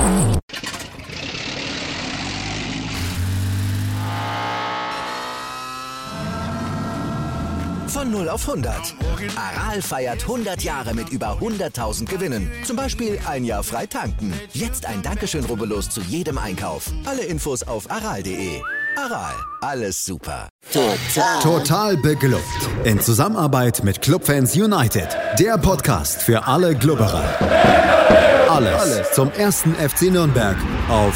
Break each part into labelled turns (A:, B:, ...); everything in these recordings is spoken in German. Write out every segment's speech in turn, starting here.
A: Von 0 auf 100. Aral feiert 100 Jahre mit über 100.000 Gewinnen. Zum Beispiel ein Jahr frei tanken. Jetzt ein Dankeschön, rubbellos zu jedem Einkauf. Alle Infos auf aral.de. Aral, alles super.
B: Total beglückt. In Zusammenarbeit mit Clubfans United. Der Podcast für alle Glubberer. Alles zum ersten FC Nürnberg auf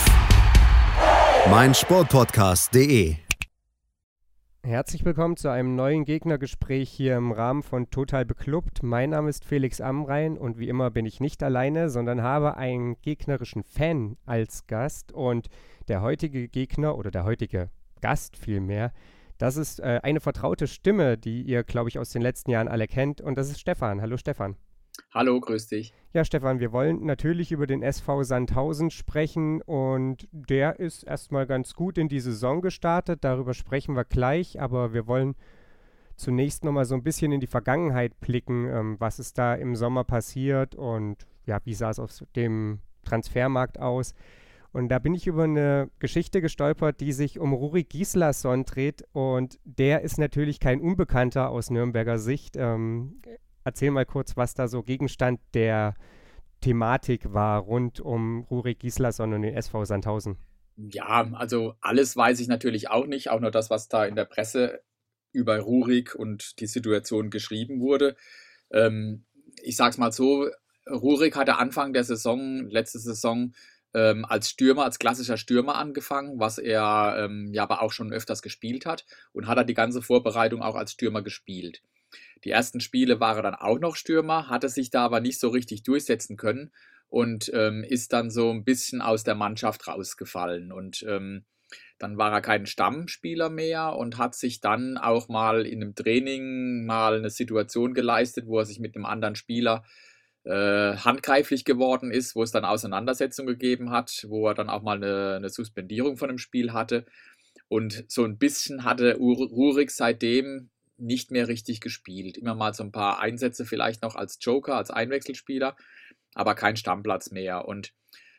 B: meinsportpodcast.de.
C: Herzlich willkommen zu einem neuen Gegnergespräch hier im Rahmen von Total Beklubbt. Mein Name ist Felix Amrain und wie immer bin ich nicht alleine, sondern habe einen gegnerischen Fan als Gast. Und der heutige Gegner oder der heutige Gast vielmehr, das ist eine vertraute Stimme, die ihr, glaube ich, aus den letzten Jahren alle kennt. Und das ist Stefan. Hallo Stefan.
D: Hallo, grüß dich.
C: Ja, Stefan, wir wollen natürlich über den SV Sandhausen sprechen und der ist erstmal ganz gut in die Saison gestartet, darüber sprechen wir gleich, aber wir wollen zunächst nochmal so ein bisschen in die Vergangenheit blicken, was ist da im Sommer passiert und ja, wie sah es auf dem Transfermarkt aus. Und da bin ich über eine Geschichte gestolpert, die sich um Rurik Gislason dreht und der ist natürlich kein Unbekannter aus Nürnberger Sicht. Erzähl mal kurz, was da so Gegenstand der Thematik war rund um Rurik Gislason und den SV Sandhausen.
D: Ja, also alles weiß ich natürlich auch nicht, auch nur das, was da in der Presse über Rurik und die Situation geschrieben wurde. Ich sag's mal so, Rurik hatte Anfang der Saison, letzte Saison, als Stürmer, als klassischer Stürmer angefangen, was er ja aber auch schon öfters gespielt hat und hat er die ganze Vorbereitung auch als Stürmer gespielt. Die ersten Spiele war er dann auch noch Stürmer, hatte sich da aber nicht so richtig durchsetzen können und ist dann so ein bisschen aus der Mannschaft rausgefallen. Und dann war er kein Stammspieler mehr und hat sich dann auch mal in einem Training mal eine Situation geleistet, wo er sich mit einem anderen Spieler handgreiflich geworden ist, wo es dann Auseinandersetzungen gegeben hat, wo er dann auch mal eine Suspendierung von dem Spiel hatte. Und so ein bisschen hatte Rurik seitdem nicht mehr richtig gespielt. Immer mal so ein paar Einsätze vielleicht noch als Joker, als Einwechselspieler, aber kein Stammplatz mehr. Und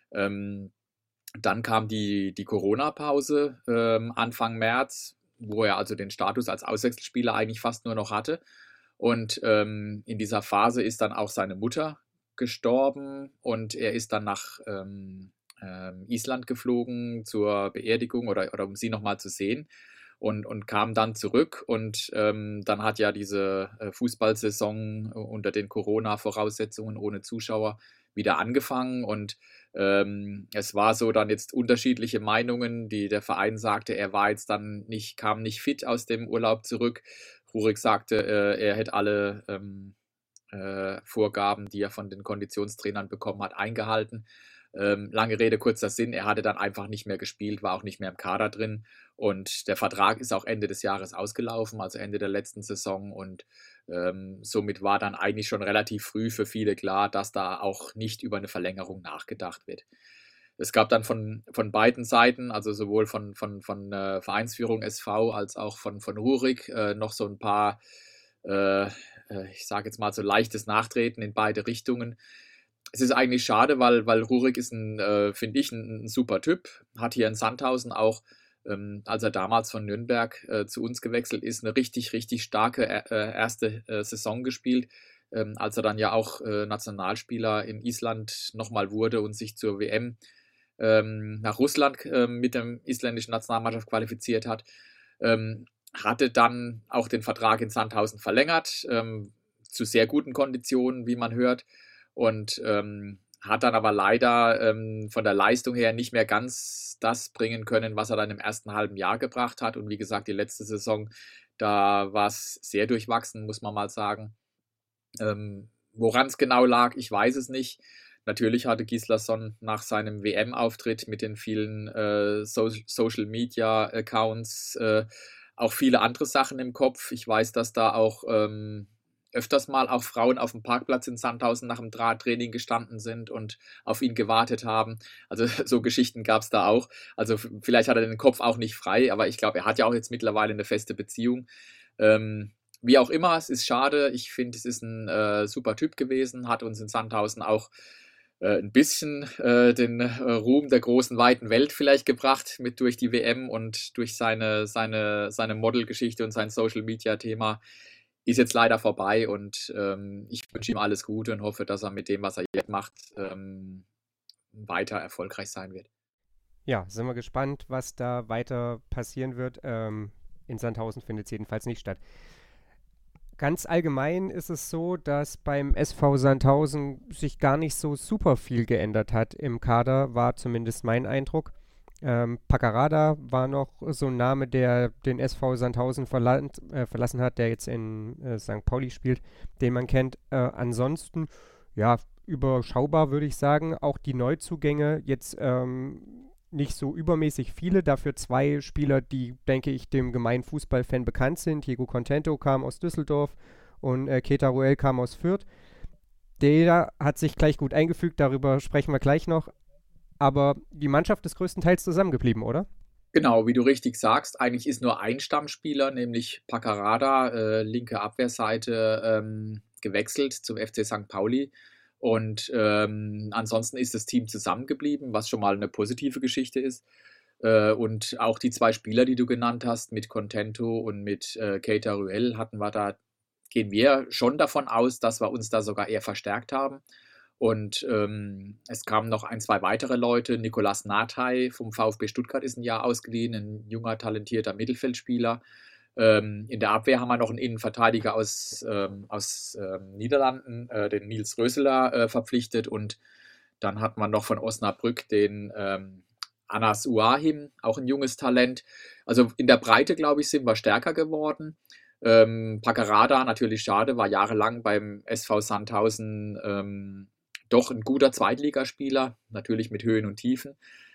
D: dann kam die Corona-Pause Anfang März, wo er also den Status als Auswechselspieler eigentlich fast nur noch hatte. Und in dieser Phase ist dann auch seine Mutter gestorben und er ist dann nach Island geflogen zur Beerdigung oder um sie nochmal zu sehen. Und kam dann zurück und dann hat ja diese Fußballsaison unter den Corona-Voraussetzungen ohne Zuschauer wieder angefangen und es war so dann jetzt unterschiedliche Meinungen, der Verein sagte, er war jetzt dann kam nicht fit aus dem Urlaub zurück. Rurik sagte, er hätte alle Vorgaben, die er von den Konditionstrainern bekommen hat, eingehalten. Lange Rede, kurzer Sinn, er hatte dann einfach nicht mehr gespielt, war auch nicht mehr im Kader drin und der Vertrag ist auch Ende des Jahres ausgelaufen, also Ende der letzten Saison und somit war dann eigentlich schon relativ früh für viele klar, dass da auch nicht über eine Verlängerung nachgedacht wird. Es gab dann von beiden Seiten, also sowohl von Vereinsführung SV als auch von Rurik noch so ein paar, ich sage jetzt mal so leichtes Nachtreten in beide Richtungen. Es ist eigentlich schade, weil Rurik ist finde ich, ein super Typ. Hat hier in Sandhausen auch, als er damals von Nürnberg zu uns gewechselt ist, eine richtig, richtig starke erste Saison gespielt. Als er dann ja auch Nationalspieler in Island nochmal wurde und sich zur WM nach Russland mit der isländischen Nationalmannschaft qualifiziert hat. Hatte dann auch den Vertrag in Sandhausen verlängert, zu sehr guten Konditionen, wie man hört. Und hat dann aber leider von der Leistung her nicht mehr ganz das bringen können, was er dann im ersten halben Jahr gebracht hat. Und wie gesagt, die letzte Saison, da war es sehr durchwachsen, muss man mal sagen. Woran es genau lag, ich weiß es nicht. Natürlich hatte Gislason nach seinem WM-Auftritt mit den vielen Social-Media-Accounts auch viele andere Sachen im Kopf. Ich weiß, dass da auch öfters mal auch Frauen auf dem Parkplatz in Sandhausen nach dem Training gestanden sind und auf ihn gewartet haben. Also so Geschichten gab es da auch. Also vielleicht hat er den Kopf auch nicht frei, aber ich glaube, er hat ja auch jetzt mittlerweile eine feste Beziehung. Wie auch immer, es ist schade. Ich finde, es ist ein super Typ gewesen, hat uns in Sandhausen auch ein bisschen den Ruhm der großen, weiten Welt vielleicht gebracht mit durch die WM und durch seine Modelgeschichte und sein Social-Media-Thema. Ist jetzt leider vorbei und ich wünsche ihm alles Gute und hoffe, dass er mit dem, was er jetzt macht, weiter erfolgreich sein wird.
C: Ja, sind wir gespannt, was da weiter passieren wird. In Sandhausen findet es jedenfalls nicht statt. Ganz allgemein ist es so, dass beim SV Sandhausen sich gar nicht so super viel geändert hat im Kader, war zumindest mein Eindruck. Paccarada war noch so ein Name, der den SV Sandhausen verlassen hat, der jetzt in St. Pauli spielt, den man kennt. Ansonsten, ja, überschaubar würde ich sagen. Auch die Neuzugänge jetzt nicht so übermäßig viele, dafür 2 Spieler, die, denke ich, dem gemeinen Fußballfan bekannt sind. Diego Contento kam aus Düsseldorf und Keita Ruel kam aus Fürth. Der hat sich gleich gut eingefügt, darüber sprechen wir gleich noch. Aber die Mannschaft ist größtenteils zusammengeblieben, oder?
D: Genau, wie du richtig sagst, eigentlich ist nur ein Stammspieler, nämlich Paccarada, linke Abwehrseite, gewechselt zum FC St. Pauli. Und ansonsten ist das Team zusammengeblieben, was schon mal eine positive Geschichte ist. Und auch die 2 Spieler, die du genannt hast, mit Contento und mit Keita Ruel, gehen wir schon davon aus, dass wir uns da sogar eher verstärkt haben. Und es kamen noch 1, 2 weitere Leute. Nicolas Nathai vom VfB Stuttgart ist ein Jahr ausgeliehen, ein junger, talentierter Mittelfeldspieler. In der Abwehr haben wir noch einen Innenverteidiger aus Niederlanden, den Nils Röseler, verpflichtet. Und dann hat man noch von Osnabrück den Anas Uahim, auch ein junges Talent. Also in der Breite, glaube ich, sind wir stärker geworden. Paccarada, natürlich schade, war jahrelang beim SV Sandhausen doch ein guter Zweitligaspieler, natürlich mit Höhen und Tiefen.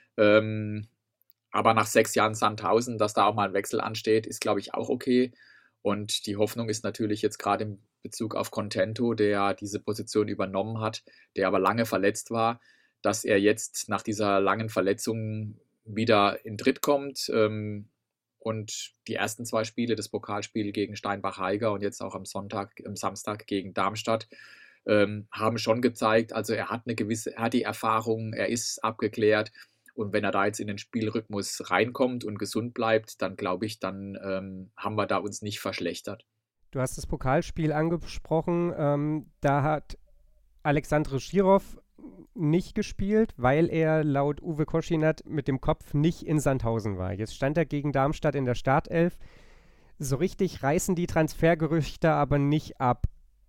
D: Aber nach 6 Jahren Sandhausen, dass da auch mal ein Wechsel ansteht, ist, glaube ich, auch okay. Und die Hoffnung ist natürlich jetzt gerade in Bezug auf Contento, der diese Position übernommen hat, der aber lange verletzt war, dass er jetzt nach dieser langen Verletzung wieder in Tritt kommt. Und die ersten 2 Spiele, das Pokalspiel gegen Steinbach-Heiger und jetzt auch am Samstag gegen Darmstadt, haben schon gezeigt, also er hat die Erfahrung, er ist abgeklärt. Und wenn er da jetzt in den Spielrhythmus reinkommt und gesund bleibt, dann glaube ich, dann haben wir da uns nicht verschlechtert.
C: Du hast das Pokalspiel angesprochen. Da hat Alexandre Schirov nicht gespielt, weil er laut Uwe Koschinat mit dem Kopf nicht in Sandhausen war. Jetzt stand er gegen Darmstadt in der Startelf. So richtig reißen die Transfergerüchte aber nicht ab.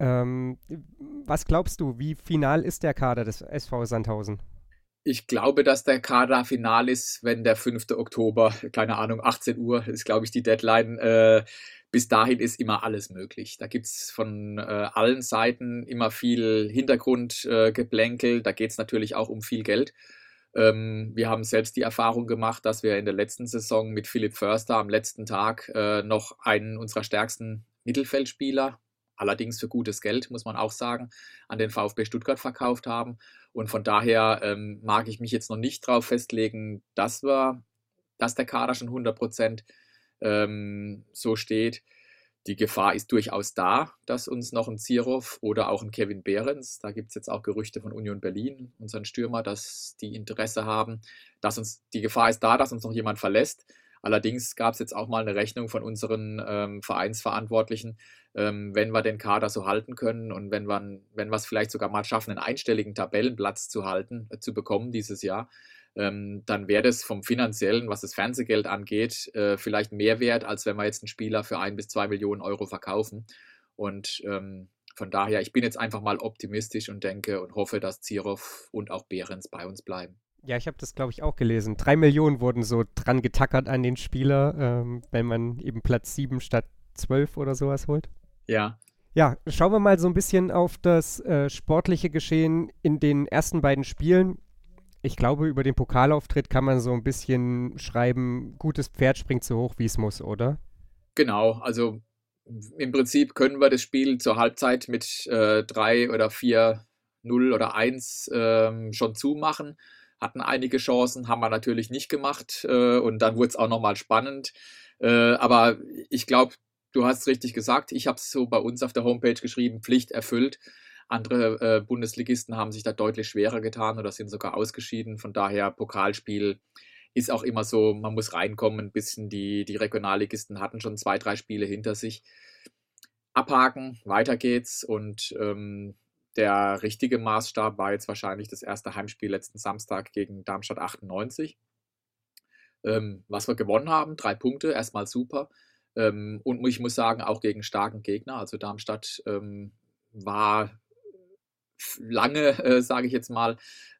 C: Was glaubst du, wie final ist der Kader des SV Sandhausen?
D: Ich glaube, dass der Kader final ist, wenn der 5. Oktober, keine Ahnung, 18 Uhr ist, glaube ich, die Deadline. Bis dahin ist immer alles möglich. Da gibt es von allen Seiten immer viel Hintergrundgeplänkel. Da geht es natürlich auch um viel Geld. Wir haben selbst die Erfahrung gemacht, dass wir in der letzten Saison mit Philipp Förster am letzten Tag noch einen unserer stärksten Mittelfeldspieler, allerdings für gutes Geld, muss man auch sagen, an den VfB Stuttgart verkauft haben. Und von daher mag ich mich jetzt noch nicht darauf festlegen, dass der Kader schon 100% so steht. Die Gefahr ist durchaus da, dass uns noch ein Zierov oder auch ein Kevin Behrens, da gibt es jetzt auch Gerüchte von Union Berlin, unseren Stürmer, dass die Interesse haben, die Gefahr ist da, dass uns noch jemand verlässt. Allerdings gab es jetzt auch mal eine Rechnung von unseren Vereinsverantwortlichen, wenn wir den Kader so halten können und wenn wir es vielleicht sogar mal schaffen, einen einstelligen Tabellenplatz zu bekommen dieses Jahr, dann wäre das vom Finanziellen, was das Fernsehgeld angeht, vielleicht mehr wert, als wenn wir jetzt einen Spieler für 1 bis 2 Millionen Euro verkaufen. Und von daher, ich bin jetzt einfach mal optimistisch und denke und hoffe, dass Zierov und auch Behrens bei uns bleiben.
C: Ja, ich habe das, glaube ich, auch gelesen. 3 Millionen wurden so dran getackert an den Spieler, wenn man eben Platz 7 statt 12 oder sowas holt.
D: Ja.
C: Ja, schauen wir mal so ein bisschen auf das sportliche Geschehen in den ersten beiden Spielen. Ich glaube, über den Pokalauftritt kann man so ein bisschen schreiben, gutes Pferd springt so hoch, wie es muss, oder?
D: Genau, also im Prinzip können wir das Spiel zur Halbzeit mit 3 oder 4-0 oder 1 schon zumachen. Hatten einige Chancen, haben wir natürlich nicht gemacht und dann wurde es auch nochmal spannend. Aber ich glaube, du hast es richtig gesagt, ich habe es so bei uns auf der Homepage geschrieben, Pflicht erfüllt. Andere Bundesligisten haben sich da deutlich schwerer getan oder sind sogar ausgeschieden. Von daher, Pokalspiel ist auch immer so, man muss reinkommen ein bisschen. Die Regionalligisten hatten schon 2, 3 Spiele hinter sich. Abhaken, weiter geht's. Und der richtige Maßstab war jetzt wahrscheinlich das erste Heimspiel letzten Samstag gegen Darmstadt 98. Was wir gewonnen haben, 3 Punkte, erstmal super. Und ich muss sagen, auch gegen starken Gegner. Also Darmstadt war lange, sage ich jetzt mal,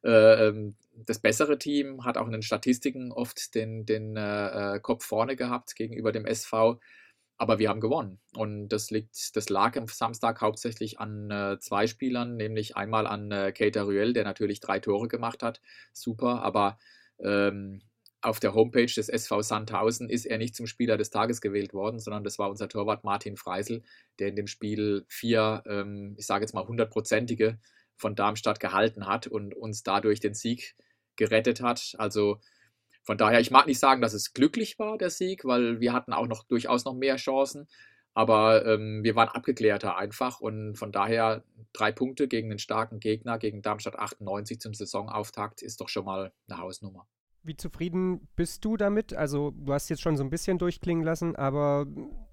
D: das bessere Team, hat auch in den Statistiken oft den Kopf vorne gehabt gegenüber dem SV. Aber wir haben gewonnen. Und das lag am Samstag hauptsächlich an 2 Spielern, nämlich einmal an Keita Ruel, der natürlich 3 Tore gemacht hat. Super, aber auf der Homepage des SV Sandhausen ist er nicht zum Spieler des Tages gewählt worden, sondern das war unser Torwart Martin Freisel, der in dem Spiel 4, ich sage jetzt mal 100-prozentige von Darmstadt gehalten hat und uns dadurch den Sieg gerettet hat. Also von daher, ich mag nicht sagen, dass es glücklich war, der Sieg, weil wir hatten auch durchaus noch mehr Chancen, aber wir waren abgeklärter einfach und von daher 3 Punkte gegen einen starken Gegner, gegen Darmstadt 98 zum Saisonauftakt ist doch schon mal eine Hausnummer.
C: Wie zufrieden bist du damit? Also du hast jetzt schon so ein bisschen durchklingen lassen, aber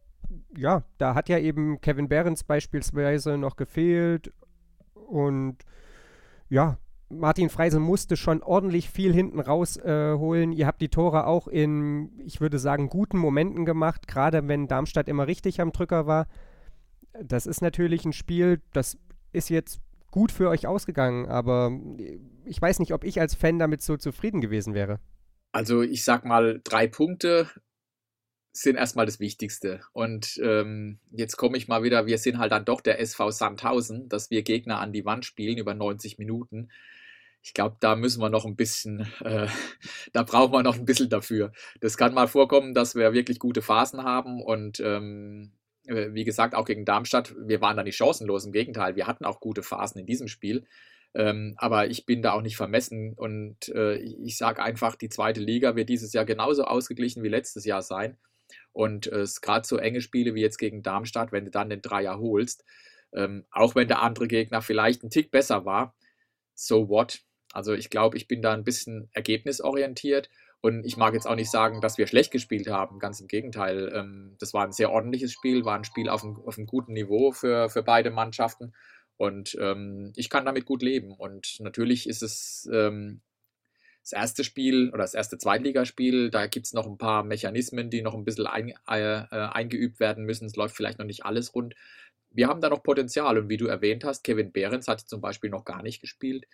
C: ja, da hat ja eben Kevin Behrens beispielsweise noch gefehlt und ja, Martin Freisel musste schon ordentlich viel hinten rausholen. Ihr habt die Tore auch in, ich würde sagen, guten Momenten gemacht, gerade wenn Darmstadt immer richtig am Drücker war. Das ist natürlich ein Spiel, das ist jetzt gut für euch ausgegangen, aber ich weiß nicht, ob ich als Fan damit so zufrieden gewesen wäre.
D: Also ich sag mal, 3 Punkte sind erstmal das Wichtigste. Und jetzt komme ich mal wieder, wir sind halt dann doch der SV Sandhausen, dass wir Gegner an die Wand spielen über 90 Minuten. Ich glaube, da müssen wir noch ein bisschen, da brauchen wir noch ein bisschen dafür. Das kann mal vorkommen, dass wir wirklich gute Phasen haben und wie gesagt, auch gegen Darmstadt, wir waren da nicht chancenlos, im Gegenteil, wir hatten auch gute Phasen in diesem Spiel, aber ich bin da auch nicht vermessen und ich sage einfach, die 2. Liga wird dieses Jahr genauso ausgeglichen wie letztes Jahr sein und es gerade so enge Spiele wie jetzt gegen Darmstadt, wenn du dann den Dreier holst, auch wenn der andere Gegner vielleicht einen Tick besser war, so what? Also ich glaube, ich bin da ein bisschen ergebnisorientiert. Und ich mag jetzt auch nicht sagen, dass wir schlecht gespielt haben, ganz im Gegenteil. Das war ein sehr ordentliches Spiel, war ein Spiel auf einem guten Niveau für beide Mannschaften und ich kann damit gut leben. Und natürlich ist es das erste Spiel oder das erste Zweitligaspiel, da gibt es noch ein paar Mechanismen, die noch ein bisschen eingeübt werden müssen. Es läuft vielleicht noch nicht alles rund. Wir haben da noch Potenzial und wie du erwähnt hast, Kevin Behrens hat zum Beispiel noch gar nicht gespielt.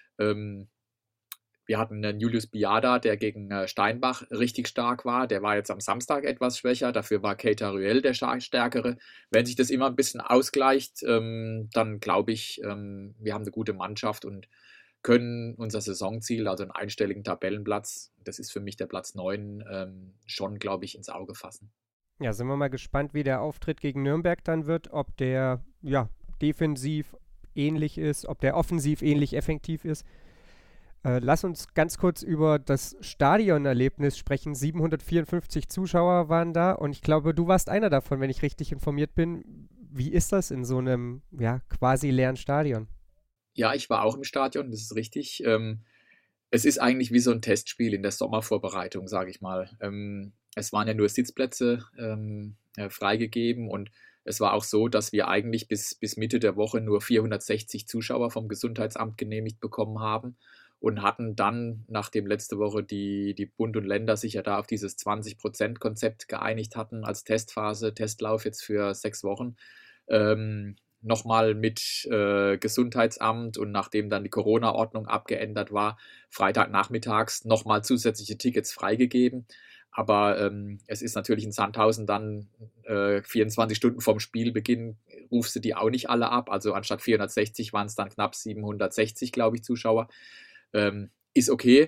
D: Wir hatten Julius Biada, der gegen Steinbach richtig stark war. Der war jetzt am Samstag etwas schwächer. Dafür war Keita Ruel der Stärkere. Wenn sich das immer ein bisschen ausgleicht, dann glaube ich, wir haben eine gute Mannschaft und können unser Saisonziel, also einen einstelligen Tabellenplatz, das ist für mich der Platz 9, schon, glaube ich, ins Auge fassen.
C: Ja, sind wir mal gespannt, wie der Auftritt gegen Nürnberg dann wird, ob der defensiv ähnlich ist, ob der offensiv ähnlich effektiv ist. Lass uns ganz kurz über das Stadionerlebnis sprechen. 754 Zuschauer waren da und ich glaube, du warst einer davon, wenn ich richtig informiert bin. Wie ist das in so einem quasi leeren Stadion?
D: Ja, ich war auch im Stadion, das ist richtig. Es ist eigentlich wie so ein Testspiel in der Sommervorbereitung, sage ich mal. Es waren ja nur Sitzplätze freigegeben und es war auch so, dass wir eigentlich bis Mitte der Woche nur 460 Zuschauer vom Gesundheitsamt genehmigt bekommen haben. Und hatten dann, nachdem letzte Woche die Bund und Länder sich ja da auf dieses 20%-Konzept geeinigt hatten, als Testlauf jetzt für 6 Wochen, nochmal mit Gesundheitsamt und nachdem dann die Corona-Ordnung abgeändert war, Freitagnachmittags nochmal zusätzliche Tickets freigegeben. Aber es ist natürlich in Sandhausen dann 24 Stunden vorm Spielbeginn rufst du die auch nicht alle ab. Also anstatt 460 waren es dann knapp 760, glaube ich, Zuschauer. Ist okay.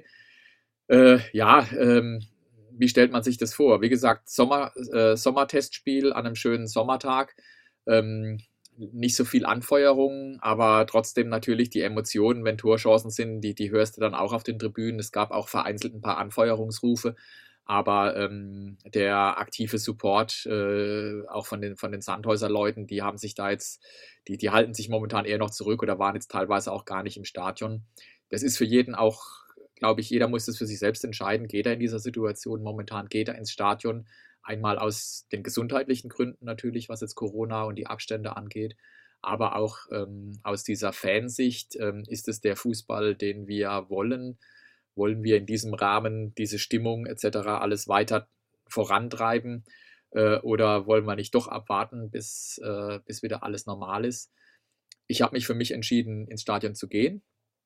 D: Wie stellt man sich das vor? Wie gesagt, Sommertestspiel an einem schönen Sommertag. Nicht so viel Anfeuerung, aber trotzdem natürlich die Emotionen, wenn Torchancen sind, die hörst du dann auch auf den Tribünen. Es gab auch vereinzelt ein paar Anfeuerungsrufe. Aber der aktive Support, auch von den Sandhäuser-Leuten, die haben sich da jetzt, die halten sich momentan eher noch zurück oder waren jetzt teilweise auch gar nicht im Stadion. Das ist für jeden auch, glaube ich, jeder muss das für sich selbst entscheiden. Geht er in dieser Situation momentan, geht er ins Stadion? Einmal aus den gesundheitlichen Gründen natürlich, was jetzt Corona und die Abstände angeht, aber auch aus dieser Fansicht, ist es der Fußball, den wir wollen? Wollen wir in diesem Rahmen diese Stimmung etc. alles weiter vorantreiben oder wollen wir nicht doch abwarten, bis wieder alles normal ist? Ich habe mich für mich entschieden, ins Stadion zu gehen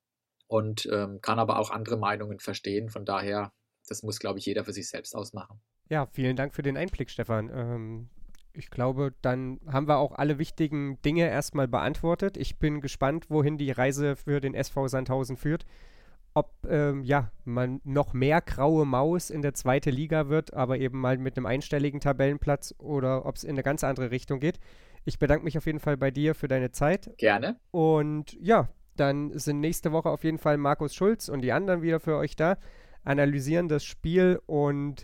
D: und kann aber auch andere Meinungen verstehen. Von daher, das muss, glaube ich, jeder für sich selbst ausmachen.
C: Ja, vielen Dank für den Einblick, Stefan. Ich glaube, dann haben wir auch alle wichtigen Dinge erstmal beantwortet. Ich bin gespannt, wohin die Reise für den SV Sandhausen führt. Ob man noch mehr graue Maus in der 2. Liga wird, aber eben mal mit einem einstelligen Tabellenplatz oder ob es in eine ganz andere Richtung geht. Ich bedanke mich auf jeden Fall bei dir für deine Zeit.
D: Gerne.
C: Und ja, dann sind nächste Woche auf jeden Fall Markus Schulz und die anderen wieder für euch da, analysieren das Spiel und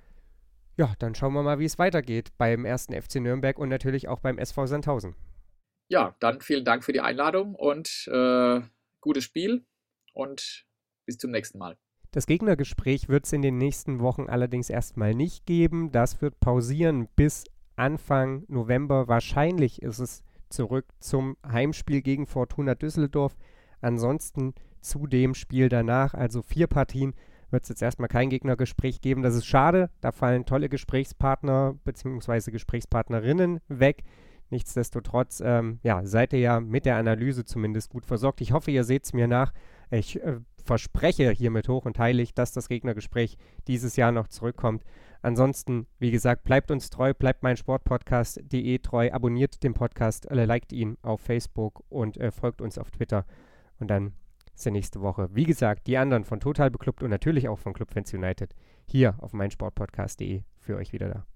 C: ja, dann schauen wir mal, wie es weitergeht beim 1. FC Nürnberg und natürlich auch beim SV Sandhausen.
D: Ja, dann vielen Dank für die Einladung und gutes Spiel und bis zum nächsten Mal.
C: Das Gegnergespräch wird es in den nächsten Wochen allerdings erstmal nicht geben. Das wird pausieren bis Anfang November. Wahrscheinlich ist es zurück zum Heimspiel gegen Fortuna Düsseldorf. Ansonsten zu dem Spiel danach, also 4 Partien, wird es jetzt erstmal kein Gegnergespräch geben. Das ist schade. Da fallen tolle Gesprächspartner bzw. Gesprächspartnerinnen weg. Nichtsdestotrotz seid ihr ja mit der Analyse zumindest gut versorgt. Ich hoffe, ihr seht es mir nach. Ich verspreche hiermit hoch und heilig, dass das Gegnergespräch dieses Jahr noch zurückkommt. Ansonsten, wie gesagt, bleibt uns treu, bleibt meinsportpodcast.de treu, abonniert den Podcast, liked ihn auf Facebook und folgt uns auf Twitter. Und dann ist ja nächste Woche, wie gesagt, die anderen von Total Beklubbt und natürlich auch von Clubfans United hier auf meinsportpodcast.de für euch wieder da.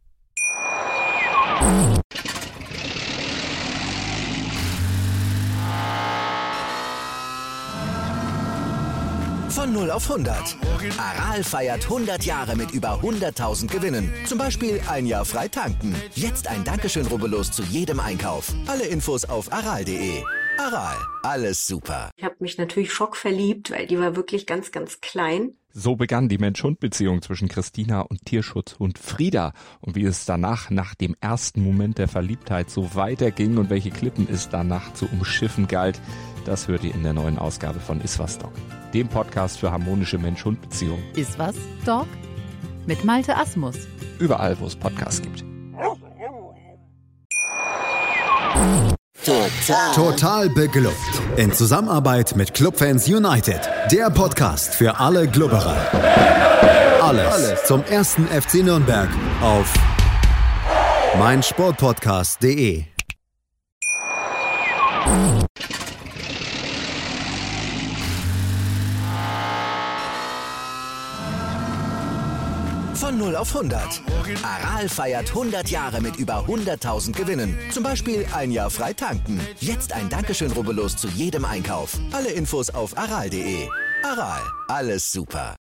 A: Von 0 auf 100. Aral feiert 100 Jahre mit über 100.000 Gewinnen. Zum Beispiel ein Jahr frei tanken. Jetzt ein Dankeschön, rubbellos zu jedem Einkauf. Alle Infos auf aral.de. Aral, alles super.
E: Ich habe mich natürlich schockverliebt, weil die war wirklich ganz, ganz klein.
F: So begann die Mensch-Hund-Beziehung zwischen Christina und Tierschutzhund Frieda. Und wie es danach, nach dem ersten Moment der Verliebtheit, so weiterging und welche Klippen es danach zu umschiffen galt, das hört ihr in der neuen Ausgabe von Iswas Dog, dem Podcast für harmonische Mensch-Hund-Beziehungen.
G: Iswas Dog mit Malte Asmus.
F: Überall, wo es Podcasts gibt.
B: Total beglückt. In Zusammenarbeit mit Clubfans United. Der Podcast für alle Glubberer. Alles zum 1. FC Nürnberg auf meinsportpodcast.de.
A: Von 0 auf 100. Aral feiert 100 Jahre mit über 100.000 Gewinnen. Zum Beispiel ein Jahr frei tanken. Jetzt ein Dankeschön, rubbellos zu jedem Einkauf. Alle Infos auf aral.de. Aral, alles super.